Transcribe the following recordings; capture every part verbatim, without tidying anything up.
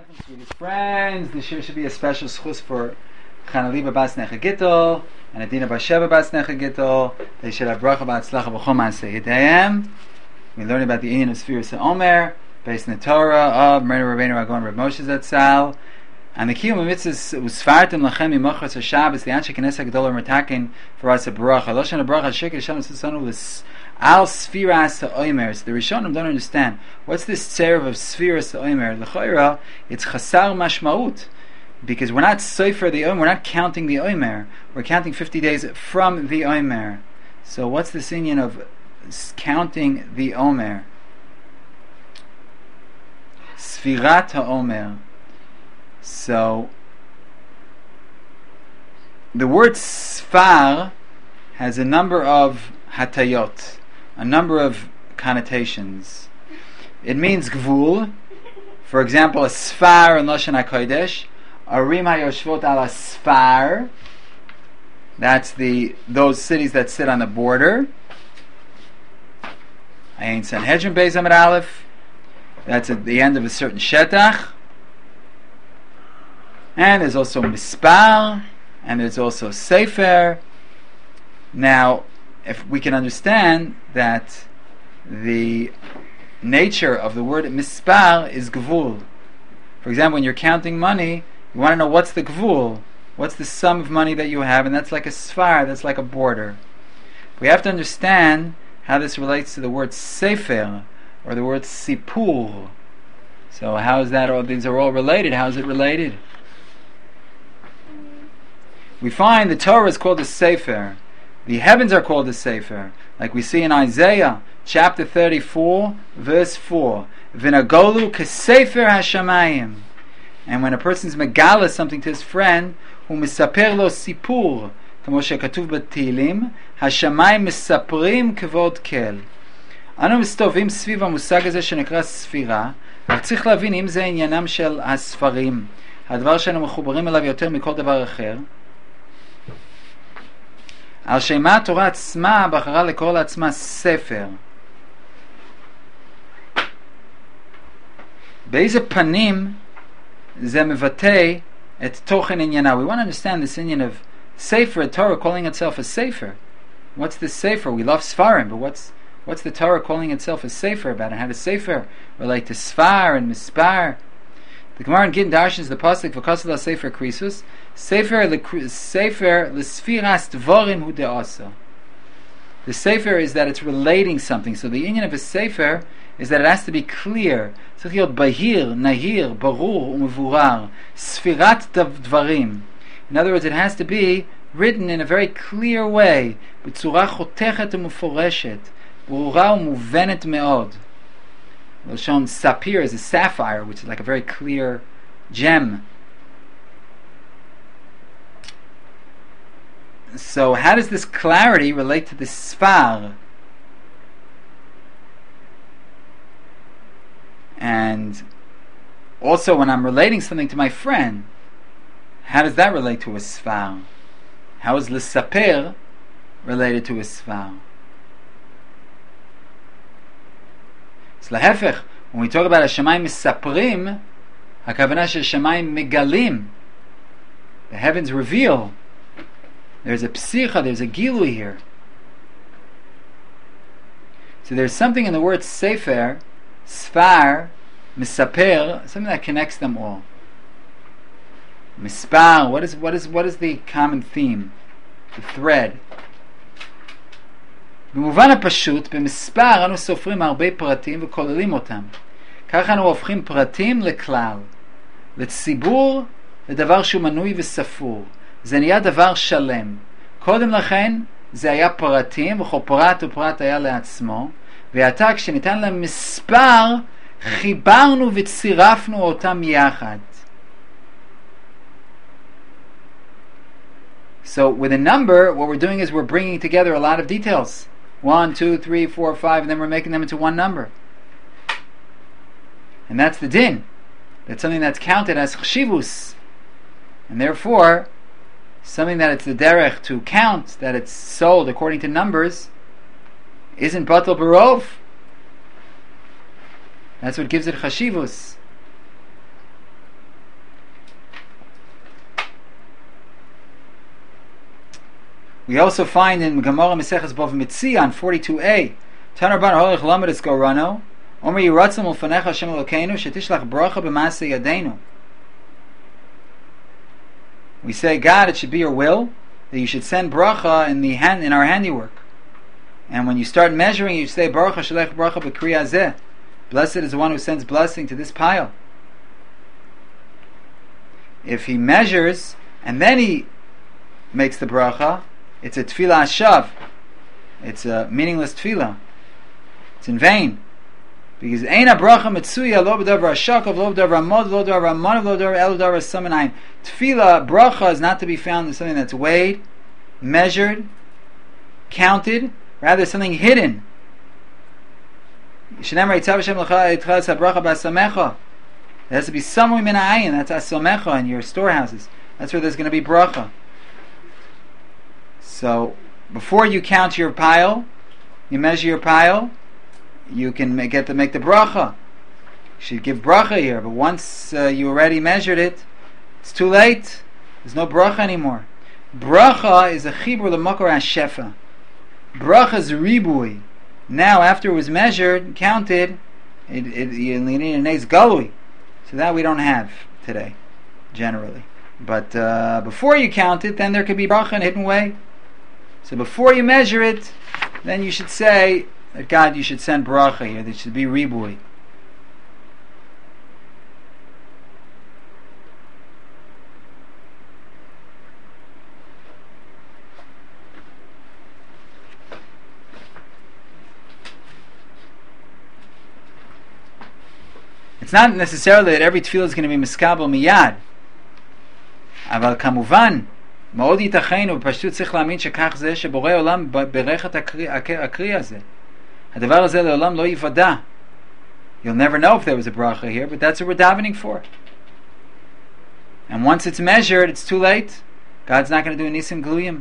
Welcome, Swedish friends. This year should be a special schus for Chanaliba Bas Necha Gittel and Adina Basheva Bas Necha Gittel. They should have bracha b'atzlacha b'chol ma'aseh yedayim. We learn about the Inyan of Sfiras HaOmer based in the Torah of Mordechai Rabbeinu Ragon Reb Moshe Zatzal. And the kiyum of mitzvahs usfartim lachem imachras haShabbos the Anshe Knesset Gedolah Mertakin for us a bracha. Loshan a bracha shekel shalom susanu lis al Sfiras HaOmer. So the Rishonim don't understand what's this tzerev of Sfiras HaOmer. L'chayra it's chasar mashmaut because we're not sofer the Omer, we're not counting the Omer. We're counting fifty days from the Omer. So what's the inyan of counting the Omer? Sfirat HaOmer. So, the word sfar has a number of hatayot, a number of connotations. It means gvul. For example, a sfar in Lashon HaKodesh, Arim HaYoshvot ala sfar. That's the those cities that sit on the border. Ayin Sanhedrin Beis Amud Aleph. That's at the end of a certain shetach. And there's also mispar, and there's also sefer. Now, if we can understand that the nature of the word mispar is gvul. For example, when you're counting money, you want to know what's the gvul, what's the sum of money that you have, and that's like a sfar, that's like a border. We have to understand how this relates to the word sefer, or the word sipur. So how is that, all these are all related, how is it related? We find the Torah is called a Sefer. The heavens are called a Sefer. Like we see in Isaiah chapter thirty-four, verse four. V'nagolu k'sefer hashamayim. And when a person's megala something to his friend, hu misaper lo sipur, kamo shekatuv b'Teilim, hashamayim misaprim kevod kel. אנו מסתובבים סביב המושג הזה שנקרא ספירה, אבל צריך להבין אם זה עניינם של הספרים, הדבר שאנו מחוברים אליו יותר מכל דבר אחר. על שמה התורה עצמה בחרה לקרוא לעצמה ספר. באיזה פנים זה מבטא את תוכן עניינה? We want to understand this Indian of Sefer, Torah calling itself a Sefer. What's the Sefer? We love Sfarim, but what's what's the Torah calling itself a Sefer about? And how does Sefer relate to Sfar and Mispar? The Gemara in Gittin darshans the pasuk v'kasel Sefer Krisus Sefer le Sefer l'sfiras dvarim hu de'asa. The Sefer is that it's relating something. So the inyan of a Sefer is that it has to be clear. Tzarich להיות bahir, nahir, barur u'mevurar, sfirat dvarim. In other words, it has to be written in a very clear way, b'tzura chotechet u'meforeshet, ברורה ומובנת מאוד. Lashon sapir is a sapphire, which is like a very clear gem. So how does this clarity relate to the sfar? And also when I'm relating something to my friend, how does that relate to a sfar? How is l'saper related to a sfar? Lahefech, when we talk about Hashemayim misaprim, hakavana Hashemayim megalim, the heavens reveal. There's a psicha, there's a gilui here. So there's something in the word sefer, sfar, misaper, something that connects them all. Mispar, what is what is what is the common theme, the thread? במובן הפשוט, במספר אנו סופרים הרבה פרטים וכוללים אותם. כך אנו הופכים פרטים לכלל, לציבור, לדבר שהוא מנוי וספור. זה נהיה דבר שלם. קודם לכן זה היה פרטים, וכל פרט ופרט היה לעצמו, ועתה כשניתן להם מספר, חיברנו וצירפנו אותם יחד. So with a number, what we're doing is we're bringing together a lot of details. One, two, three, four, five, and then we're making them into one number. And that's the din. That's something that's counted as chshivus. And therefore, something that it's the derech to count, that it's sold according to numbers, isn't batal barov. That's what gives it chashivus. We also find in Gemara Maseches Bava Metzia on forty-two a, Tanar Ban Holich Lamed Gorano, Omer Yiratzim Ulfanecha Hashem Elokeinu Shetishlach Bracha B'Maaseh Yadeinu. We say, God, it should be your will that you should send bracha in the hand in our handiwork. And when you start measuring, you say, Baruch Hashalech Bracha B'Kri Hazeh. Blessed is the one who sends blessing to this pile. If he measures and then he makes the bracha, it's a tefillah hashav. It's a meaningless tefillah. It's in vain. Because Eina bracha mitzuya lo b'davar hashakav, lo b'davar hamod, lo b'davar hamanav, lo b'davar el b'davar samanayim. Tefillah, bracha is not to be found in something that's weighed, measured, counted, rather something hidden. It has to be somewhere min ha'ayin. That's asomecha in your storehouses. That's where there's going to be bracha. So, before you count your pile, you measure your pile, you can make, get to make the bracha. You should give bracha here, but once uh, you already measured it, it's too late. There's no bracha anymore. Bracha is a chibur l'makor hashefa. Bracha is ribui. Now, after it was measured, counted, it, it, you need a nice galui. So that we don't have today, generally. But uh, before you count it, then there could be bracha in a hidden way. So before you measure it, then you should say that God, you should send bracha here. There should be ribui. It's not necessarily that every tefillah is going to be miskabel miyad. Aval kamuvan, מאוד ייתכן ופשוט צריך להאמין שכך זה שבורא עולם ברך את הקרי הזה. הדבר הזה לעולם לא יוודע. You'll never know if there was a bracha here, but that's what we're davening for. And once it's measured, it's too late. God's not going to do a nisim gluyim.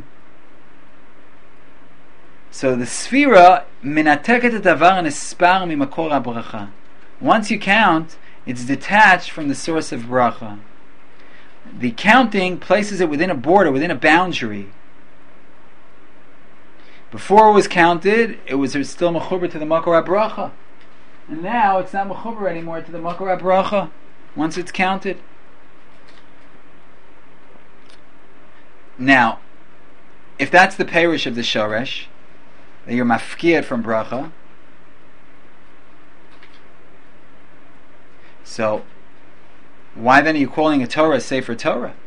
So the sfira minateket et davar nespar mimakor habracha. Once you count, it's detached from the source of bracha. The counting places it within a border, within a boundary. Before it was counted, it was still mechuber to the makor habracha. And now it's not mechuber anymore to the makor habracha, once it's counted. Now, if that's the perish of the shoresh, that you're mafkiyat from bracha, so, why then are you calling a Torah a Sefer Torah?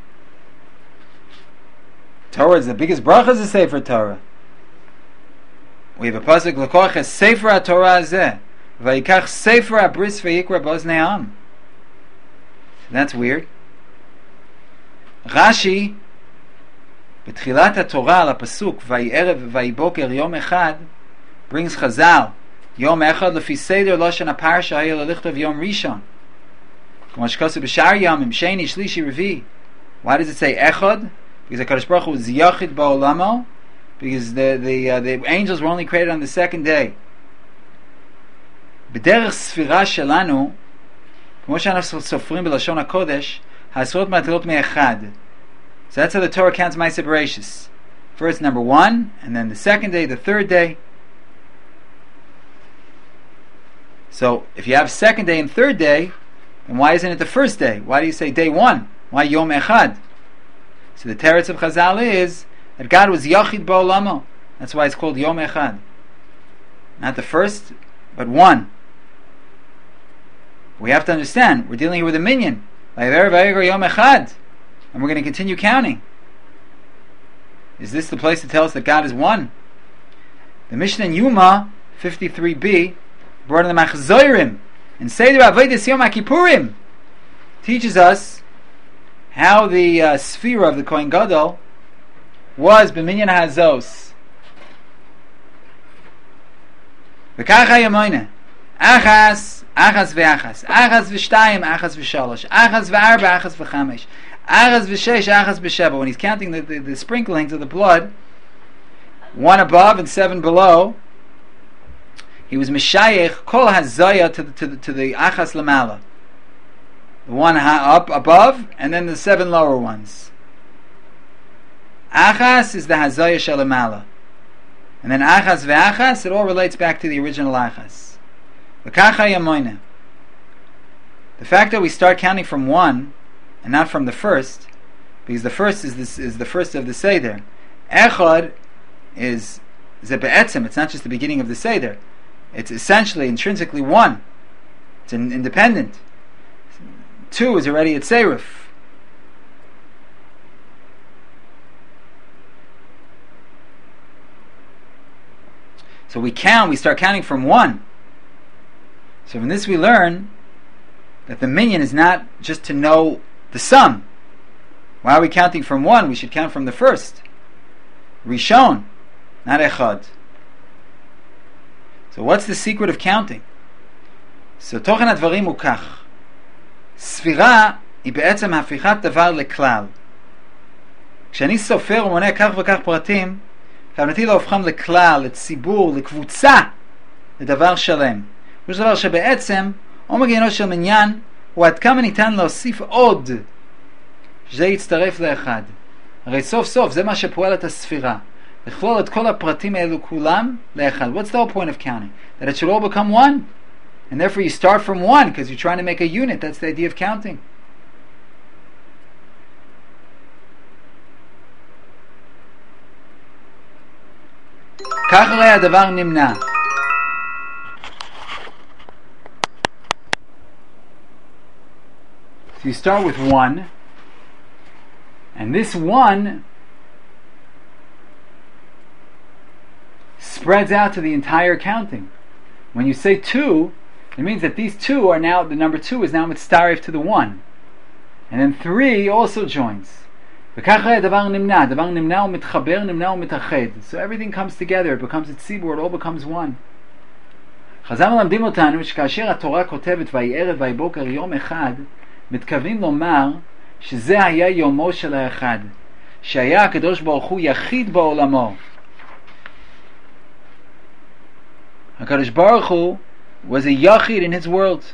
Torah is the biggest bracha is a Sefer Torah. We have a pasuk l'koach es Sefer HaTorah hazeh vayikach Sefer HaBris vayikra b'oznei ha'am. That's weird. Rashi betchilat HaTorah al pasuk vayerev vayiboker yom echad brings Chazal Yom Echad lefi seder lashon haparsha hayel lichtov Yom Rishon. Why does it say Echad? Because HaKadosh Baruch Hu was Yachid Ba'olamo. Because the the uh, the angels were only created on the second day. B'derech sfira shelanu, כמו שאנחנו סופרים בלשון הקודש, העשרות מתחילות מאחד. So that's how the Torah counts Ma'aseh Bereishis. First number one, and then the second day, the third day. So, if you have second day and third day, then why isn't it the first day? Why do you say day one? Why Yom Echad? So the teretz of Chazal is that God was Yachid Ba'olamo. That's why it's called Yom Echad. Not the first, but one. We have to understand, we're dealing here with a minyan. Vayever vayegar Yom Echad. And we're going to continue counting. Is this the place to tell us that God is one? The Mishnah in Yuma, fifty-three b, brought in the Machzorim and Seder Avodas Yom HaKippurim teaches us how the uh, sphere of the Kohen Gadol was b'minyan hazos. V'kacha yamoyne achas achas v'achas achas v'shtayim achas v'shalosh achas v'arba achas v'chamesh achas v'shesh achas v'sheva. When he's counting the, the, the sprinklings of the blood, one above and seven below, he was mishayich kol hazaya to the to the, to the achas lamala, the one ha- up above, and then the seven lower ones. Achas is the Hazaya Shalamala. And then Achas ve'achas, it all relates back to the original Achas. V'kacha yamoyne. The fact that we start counting from one and not from the first, because the first is this is the first of the Seder. Echad is ze be'etzem, it's not just the beginning of the Seder. It's essentially, intrinsically one. It's an independent. Two is already at Serif. So we count, we start counting from one. So from this we learn that the minyan is not just to know the sum. Why are we counting from one? We should count from the first. Rishon, not echad. So what's the secret of counting? So tochen הדברים הוא כך. ספירה היא בעצם הפיכת דבר לכלל. כשאני סופר ומונה כך וכך פרטים, כוונתי להופכם לכלל, לציבור, לקבוצה, לדבר שלם. יש דבר שבעצם, עומק עניינו של מניין, הוא עד כמה ניתן להוסיף עוד, שזה יצטרף לאחד. הרי סוף סוף זה מה שפועל את הספירה. לכלול את כל הפרטים האלו כולם לאחד. What's the whole point of counting? That it should all become one. And therefore you start from one, because you're trying to make a unit. That's the idea of counting. כך הרי הדבר נמנע. So you start with one, and this one spreads out to the entire counting. When you say two, it means that these two are now, the number two is now mitzaref to the one. And then three also joins. וכך היה דבר נמנע, דבר נמנע ומתחבר, נמנע ומתאחד. So everything comes together, it becomes a tzibur, it all becomes one. חז"ל מלמדים אותנו שכאשר התורה כותבת ויהי ערב ויהי בוקר יום אחד, מתכוונים לומר שזה היה יומו של האחד, שהיה הקדוש ברוך הוא יחיד בעולמו. הקדוש ברוך הוא was a yachid in his world.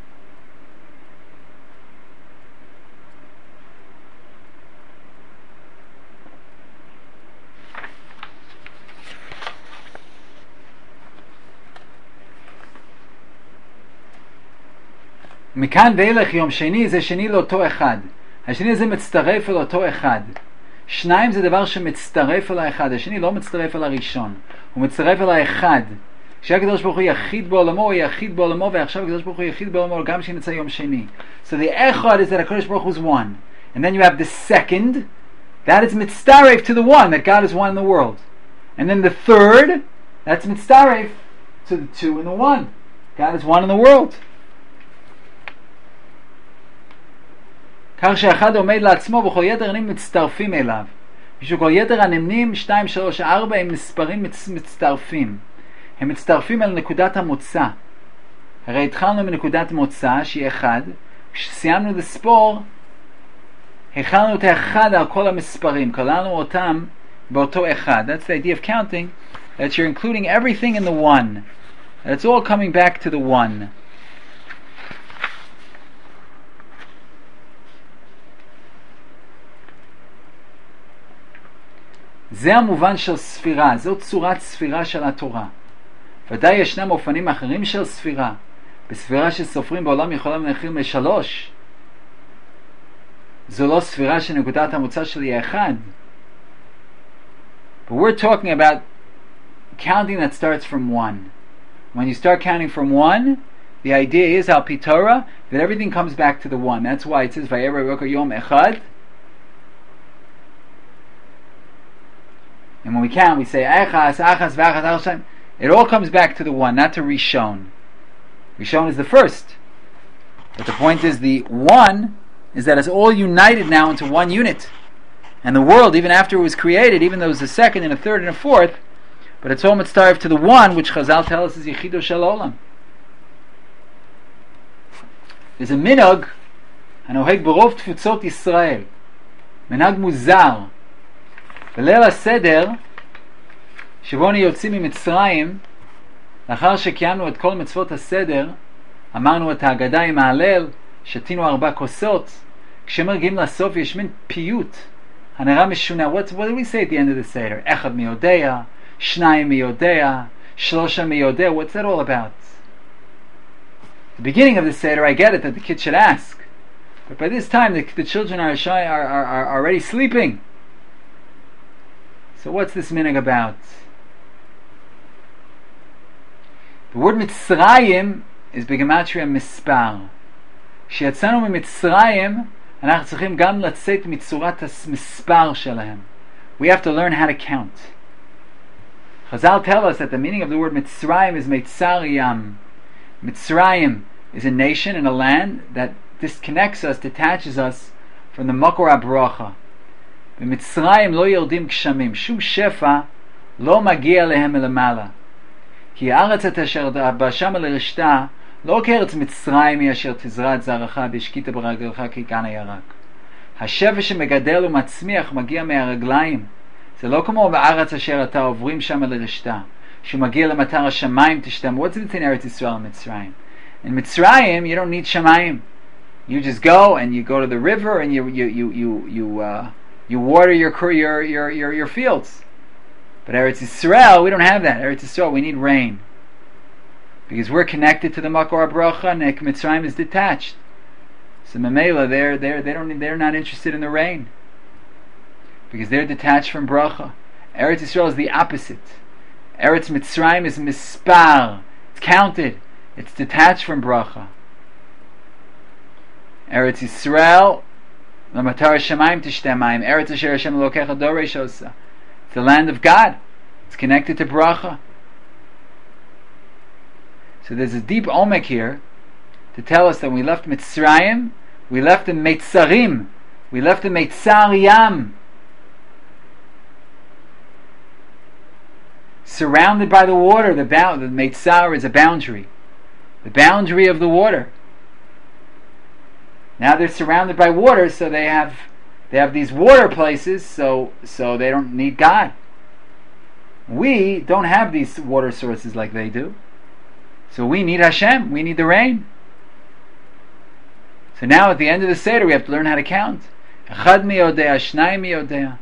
מכאן ואילך יום שני זה שני לאותו אחד. השני הזה מצטרף אל אותו אחד. שניים זה דבר שמצטרף אל האחד. השני לא מצטרף אל הראשון, הוא מצטרף אל האחד. כשהקדוש ברוך הוא יחיד בעולמו, הוא יחיד בעולמו, ועכשיו הקדוש ברוך הוא יחיד בעולמו גם שנמצא יום שני. So the echad is that הקדוש ברוך הוא is one. And then you have the second, that is mitzaref to the one, that God is one in the world. And then the third, that's mitzaref to the two and the one. God is one in the world. כך שאחד עומד לעצמו וכל יתר הנמנים מצטרפים אליו. בשביל כל יתר הנמנים, שתיים, שלוש, ארבע, הם מספרים מצ- מצטרפים. הם מצטרפים אל נקודת המוצא. הרי התחלנו מנקודת מוצא שהיא אחד, כשסיימנו לספור, החלנו את האחד על כל המספרים, כללנו אותם באותו אחד. That's the idea of counting, that you're including everything in the one. That it's all coming back to the one. זה המובן של ספירה, זאת צורת ספירה של התורה. ודאי ישנם אופנים אחרים של ספירה. בספירה שסופרים בעולם יכולים להכיל משלוש. זו לא ספירה שנקודת המוצא שלי אחד. But we're talking about counting that starts from one. When you start counting from one, the idea is, al pi Torah, that everything comes back to the one. That's why it says, Vayera Roka Yom Echad. And when we count, we say, Echas, Achas, Vachas, Achas. It all comes back to the one, not to Rishon. Rishon is the first. But the point is, the one is that it's all united now into one unit. And the world, even after it was created, even though it was a second and a third and a fourth, but it's all mitzaref to the one, which Chazal tell us is Yechido Shel Olam. There's a minhag, הנוהג ברוב תפוצות ישראל, מנהג מוזר. בליל הסדר, שבו אנו יוצאים ממצרים, לאחר שקיימנו את כל מצוות הסדר, אמרנו את ההגדה עם ההלל, שתינו ארבע כוסות, כשמגיעים לסוף יש מין פיוט, Hanara Mishuna. What what do we say at the end of the Seder? Echad miyodea, Shnayim miyodea, Shlosha miyodea. What's that all about? The beginning of the Seder, I get it that the kid should ask, but by this time the, the children are, shy, are, are are already sleeping. So what's this minhag about? The word Mitzrayim is בגימטריה מספר. כשיצאנו ממצרים, אנחנו צריכים גם לצאת מצורת המספר שלהם. We have to learn how to count. Chazal tell us that the meaning of the word Mitzrayim is Meitzar Yam. Mitzrayim is a nation and a land that disconnects us, detaches us from the Makor HaBracha. במצרים לא יורדים גשמים, שום שפע לא מגיע להם מלמעלה. כי הארץ את אשר בשמה לרשתה לא כארץ מצרים היא אשר תזרע את זרעך והשקית ברגלך כגן הירק. השפע שמגדל ומצמיח מגיע מהרגליים. זה לא כמו בארץ אשר אתה עוברים שמה לרשתה, שמגיע למטר השמיים תשתם. What's it in Eretz Yisrael and Mitzrayim? In Mitzrayim you don't need shamayim. You just go and you go to the river and you you you you you uh, you water your your your your your fields. But Eretz Yisrael, we don't have that. Eretz Yisrael, we need rain. Because we're connected to the Makor HaBracha and Mitzrayim is detached. So Memela, they're, they're, they don't, they're not interested in the rain. Because they're detached from Bracha. Eretz Yisrael is the opposite. Eretz Mitzrayim is mispar. It's counted. It's detached from Bracha. Eretz Yisrael, Lamatar Shamayim Tishtemayim. Eretz Asher Hashem Elokecha Doresh Osa. The land of God. It's connected to bracha. So there's a deep omek here to tell us that we left Mitzrayim, we left in Meitzarim, we left in Meitzar Yam, surrounded by the water. The bound, the Meitzar is a boundary, the boundary of the water. Now they're surrounded by water, so they have They have these water places, so so they don't need God. We don't have these water sources like they do. So we need Hashem, we need the rain. So now at the end of the Seder we have to learn how to count. Echad miyodea, shnayim miyodea.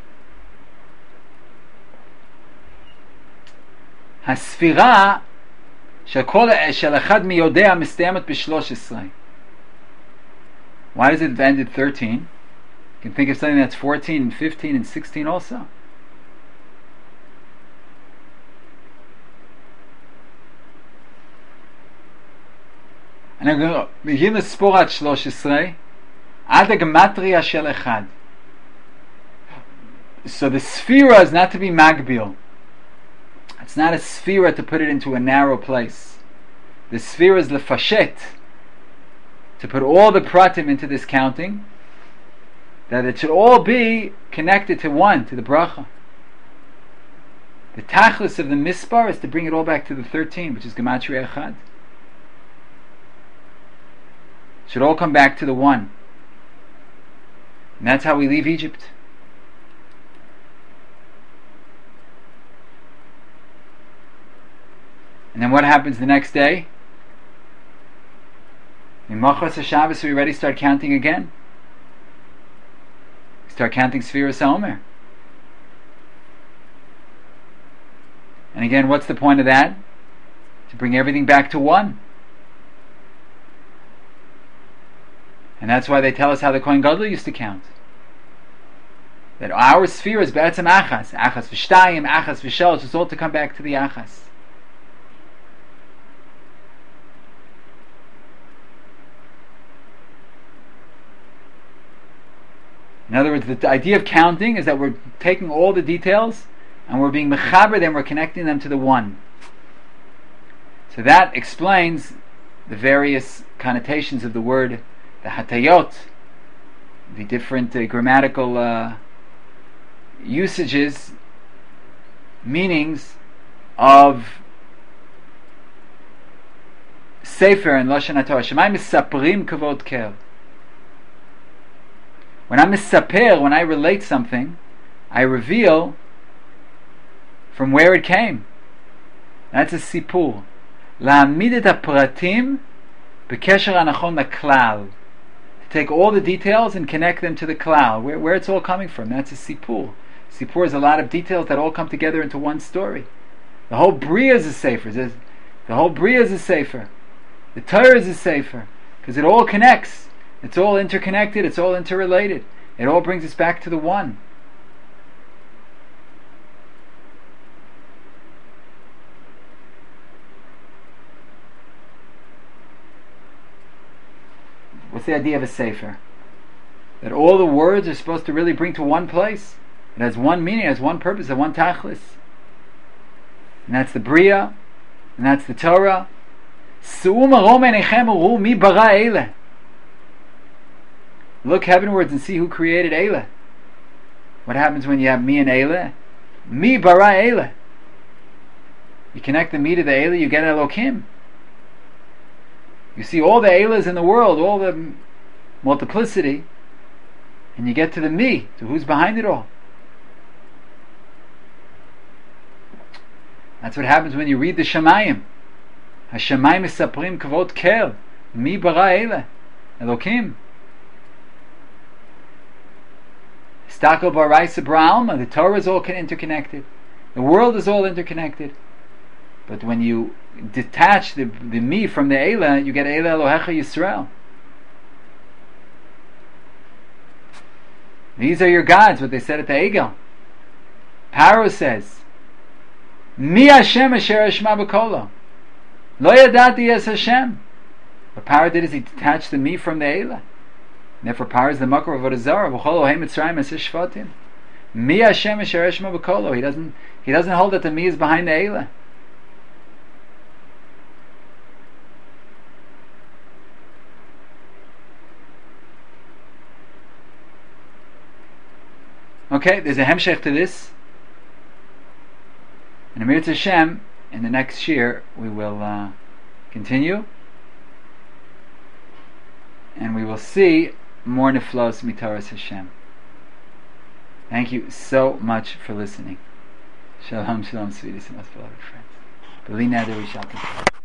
הספירה של כל של אחד מיודע מסתיימת בשלוש עשרה. Why does it end at thirteen? You can think of something that's fourteen and fifteen and sixteen also. אנחנו מגיעים לספור עד שלוש עשרה עד הגמטריה של אחד. So the sphera is not to be magbil. It's not a sphera to put it into a narrow place. The sphera is lefashet, to put all the pratim into this counting, that it should all be connected to one, to the bracha. The tachlis of the mispar is to bring it all back to the thirteen, which is gematria echad. It should all come back to the one. And that's how we leave Egypt. And then what happens the next day? In Machos HaShabbos we already start counting again. We start counting Sfiras HaOmer. And again, what's the point of that? To bring everything back to one. And that's why they tell us how the Kohen Gadol used to count. That our sphere is Be'etzem Achas. Achas V'shtayim, Achas V'shalosh. It's all to come back to the Achas. In other words, the idea of counting is that we're taking all the details and we're being mechaber, then we're connecting them to the one. So that explains the various connotations of the word, the hatayot, the different uh, grammatical uh, usages, meanings of Sefer and Lashon HaTorah. Shemai misaprim kavod kel. When I'm misaper, when I relate something, I reveal from where it came. That's a sipur. La'amid et hapratim b'kesher hanachon laklal. To take all the details and connect them to the klal, where, where it's all coming from. That's a sipur. Sipur is a lot of details that all come together into one story. The whole Bria is a sefer. The whole Bria is a sefer. The Torah is a sefer. Because it all connects. It's all interconnected. It's all interrelated. It all brings us back to the one. What's the idea of a sefer? That all the words are supposed to really bring to one place. It has one meaning, it has one purpose, and one tachlis. And that's the Bria, and that's the Torah. Look heavenwards and see who created Eile. What happens when you have me and Eile? Mi bara Eile. You connect the me to the Eile, you get Elokim. You see all the Eilas in the world, all the multiplicity, and you get to the me, to who's behind it all. That's what happens when you read the Shemayim. HaShemayim Mesaprim Kavod Kel, Mi bara Eile, Elokim. Stakel Baraisa Bra'alma, the Torah is all interconnected. The world is all interconnected. But when you detach the, the me from the Eila, you get Eila Elohecha Yisrael. These are your gods, what they said at the Egel. Paro says, Mi Hashem asher Hashma b'kolo. Lo yadati es Hashem. What Paro did is he detached the me from the Eila. And therefore Paro is the makor of Avodah V'chol Ohei Mitzrayim es Shvatim. Mi Hashem asher Hashma b'kolo. He doesn't, he doesn't hold that the me is behind the Eila. Okay, there's a hemshech to this. And Amir Hashem, in the next year, we will uh, continue. And we will see more neflos mitaras Hashem. Thank you so much for listening. Shalom, shalom, sweetest and most beloved friends. B'li neder we shall continue.